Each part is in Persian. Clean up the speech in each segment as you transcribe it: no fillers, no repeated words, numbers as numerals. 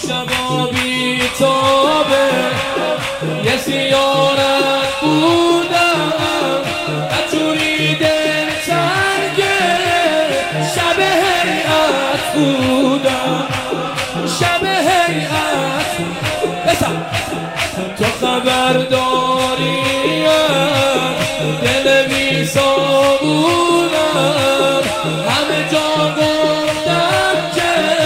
شبا بی تابه یه زیارت بودم نجوری دل تنگه شب هیئت بودم شب هیئت بسم تو خبر داری دل بی صابونم همه جا گفتم که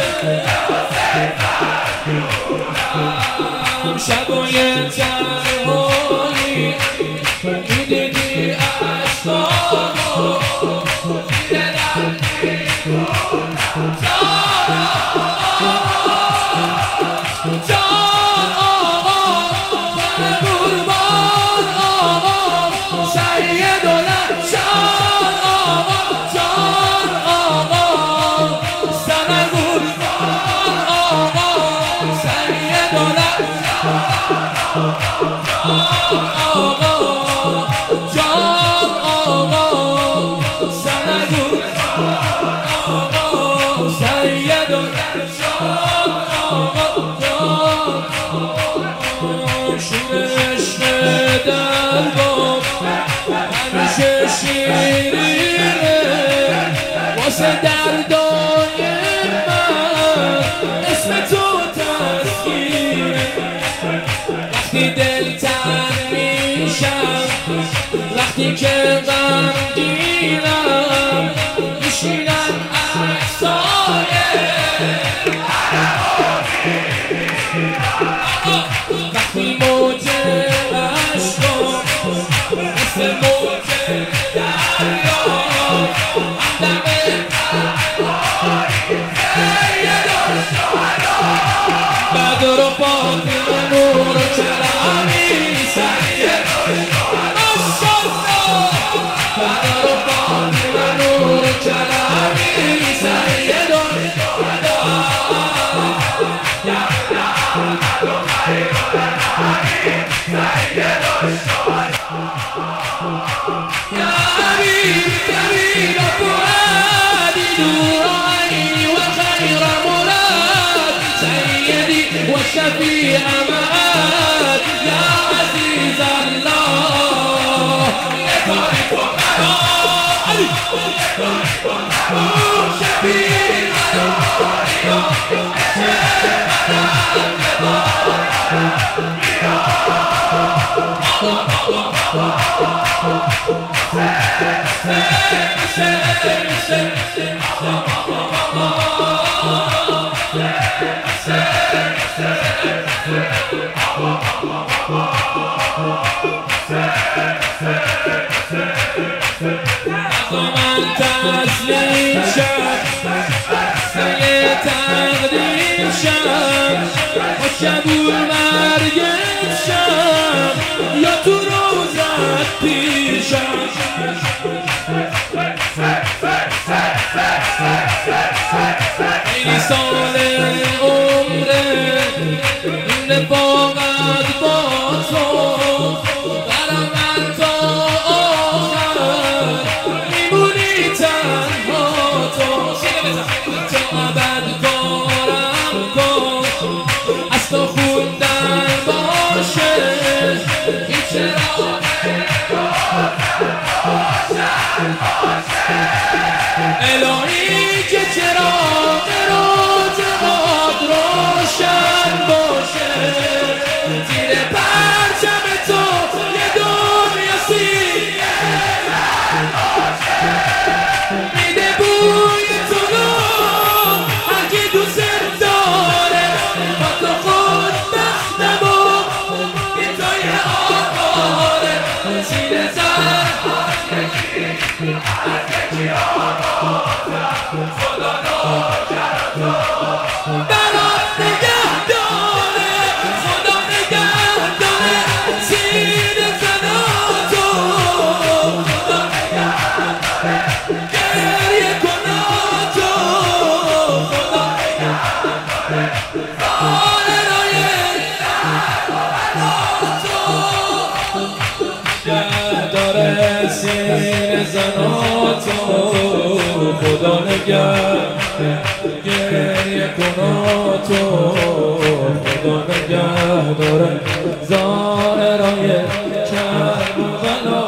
شبای تنهایی میدیدی عشقامو دلم همیشه شیرینه واسه دردای من اسم تو تسکینه وقتی دل تنگ میشم وقتی که غمگینم میشینم عکسای وقتی موج عشقم مثل موج دریا همدم بدر و فاطمه نور و کرمی سید ماشاءالله بدر و فاطمه نور و کرمی سید وشفيع معاد يا عزيز الله من تسلیم شد سه تقدیم شد با شبول مرگت شد یا تو روزت پیشم خیلی سال عمره این رفاقت با تو برام من تا آخر میمونی تنها تو تا ابد کارم کن از تو خوندن باشه این چراغ الهی که چراغ روز باد روشن باشه زیر پرچم تو یه دنیا سیه میده بوی تو رو هر کی دوست داره با تو خود بختم و این توی آقاره زیر زن خدا برات نگه داره خدا نگه داره زیر زناتو خدا نگه داره گریه کناتو خدا نگه داره آرنای نگه داره زیر زناتو خدا نگه گریه کناتو داره زائرای کربلا